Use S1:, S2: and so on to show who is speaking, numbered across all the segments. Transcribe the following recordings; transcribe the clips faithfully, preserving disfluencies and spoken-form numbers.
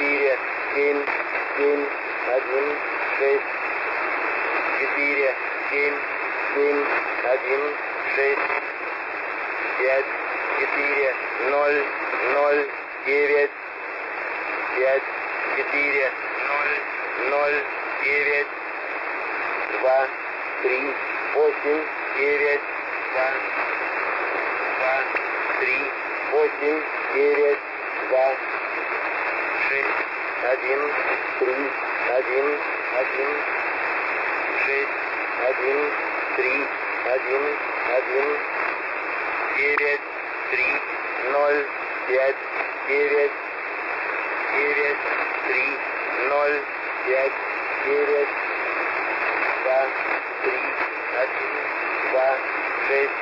S1: четыре, семь, семь, один, шесть, четыре, семь, семь, один, шесть, пять, четыре, ноль, ноль, девять, пять, четыре, ноль, ноль, девять, два, три, восемь, девять, два, два, три, восемь, девять, два, шесть, один, три, один, один, шесть, один, три, один, один, девять, три, ноль, пять, девять, девять, три, ноль, пять, девять, два, три, один, два, шесть,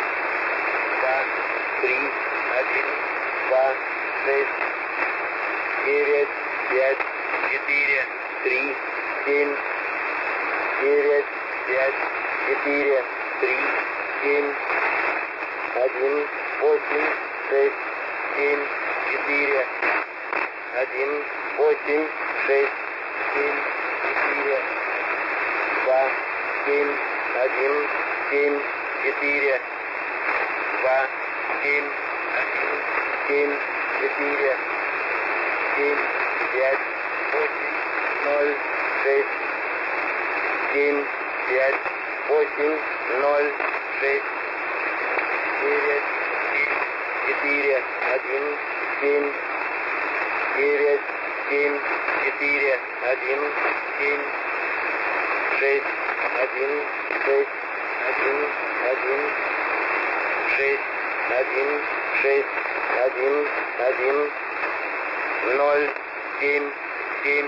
S1: два, три, один, два, шесть, девять, пять, четыре, три, семь, девять, пять, четыре, три, семь, один, восемь, шесть, семь, четыре, один, восемь, шесть, семь, четыре, два, семь, один, семь, четыре, два, семь, один, семь, четыре, семь, пять, восемь, ноль, шесть, семь, пять, восемь, ноль, шесть, девять, семь, четыре, один, семь, девять, семь, четыре, один, семь, шесть, один, шесть, один, один, шесть, один, шесть, один, один, ноль, семь, семь,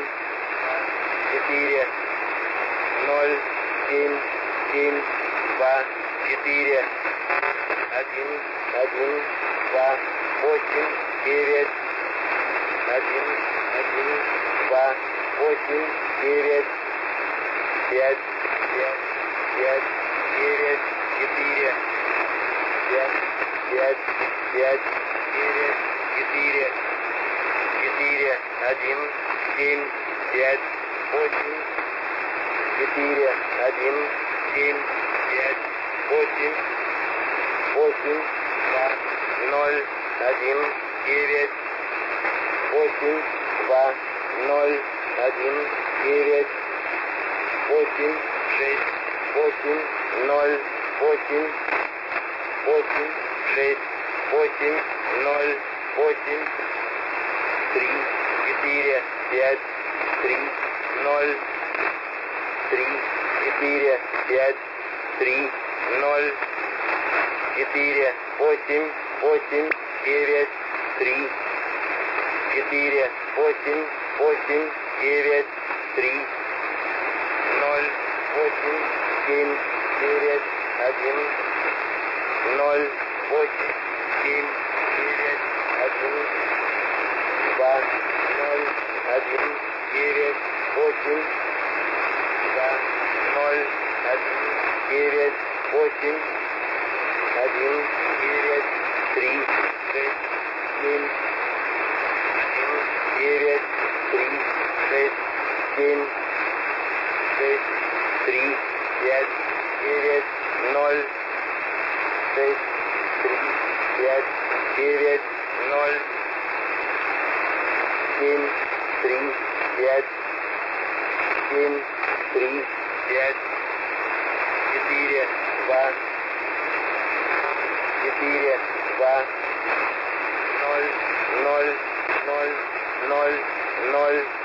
S1: четыре, ноль, семь, семь, два, четыре, один, один, два, восемь, девять, один, один, два, восемь, девять, пять, пять, пять, девять, четыре, пять, пять, пять, девять, четыре, четыре, один, семь, пять, восемь, четыре, один, семь, пять, восемь, восемь, два, ноль, один, девять, восемь, два, ноль, один, девять, восемь, шесть, восемь, ноль, восемь, восемь, шесть, восемь, ноль, восемь, три, четыре, пять, три, ноль, три, четыре, пять, три, ноль, четыре, восемь, восемь, девять, три, четыре, восемь, восемь, девять, три, ноль, восемь, семь, девять, один, ноль, восемь, семь, девять, один, два, ноль, один, девять, восемь, два, ноль, один, девять, восемь, один, девять, три, шесть, семь, один, девять, три, шесть, семь, шесть, три, пять, девять, ноль, шесть, три, пять, девять, ноль, семь, три, пять, семь, три, пять, четыре, два, четыре, два, ноль, ноль, ноль, ноль, ноль,